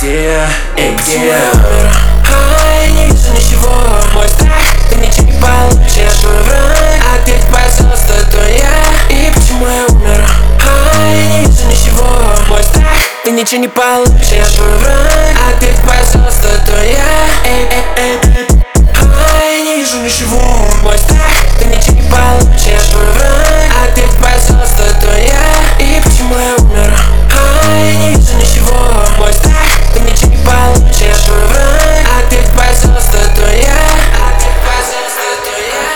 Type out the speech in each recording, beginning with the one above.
где я умер? Я не вижу ничего. Мой страх, ты ничего не получишь. Я твой враг, ответь, пожалуйста, кто я и почему я умер? Я не вижу ничего. Мой страх, ты ничего не получишь. Я твой враг, ответь, пожалуйста, кто я не вижу ничего. Мой страх, ты ничего не получишь. Я твой враг, ответь, пожалуйста, кто я и почему я умер? Я не вижу ничего. Мой страх, ты ничего не получишь. Я твой враг, ответь, пожалуйста, кто я. Ответь, пожалуйста, кто я.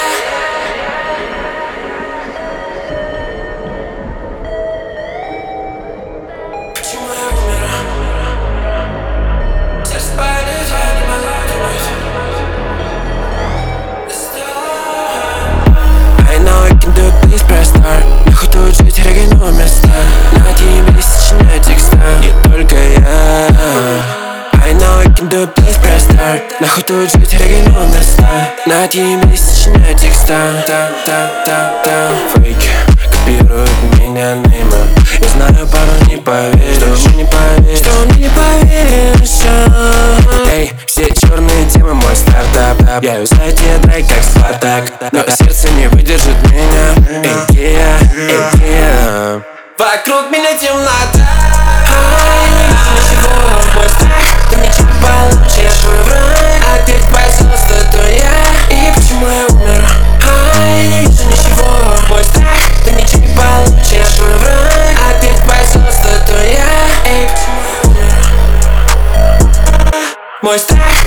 Почему я умер? Сердце болит, я не могу думать. Please press start. Нахуй тут жить, региону места. На тебе сочиняю текста. Не только я. I know I can do it, please press start. Нахуй тут жить, региону места. На тебе сочиняю текста. Фейки копируют меня нейма. Я знаю, порой не поверишь. Что мне не поверишь. Эй, все черные темы, мой стартап. Я узнаю тебе драйв, как Спартак. Но сердце не выдержит меня. Где я? Вокруг меня темнота. Я не вижу ничего. Мой страх, ты ничего не получишь. Я твой враг, ответь, пожалуйста, кто я и почему я умер? Я не вижу ничего. Мой страх, ты ничего не получишь. Я твой враг, ответь, пожалуйста, кто я и почему я умер? Мой страх.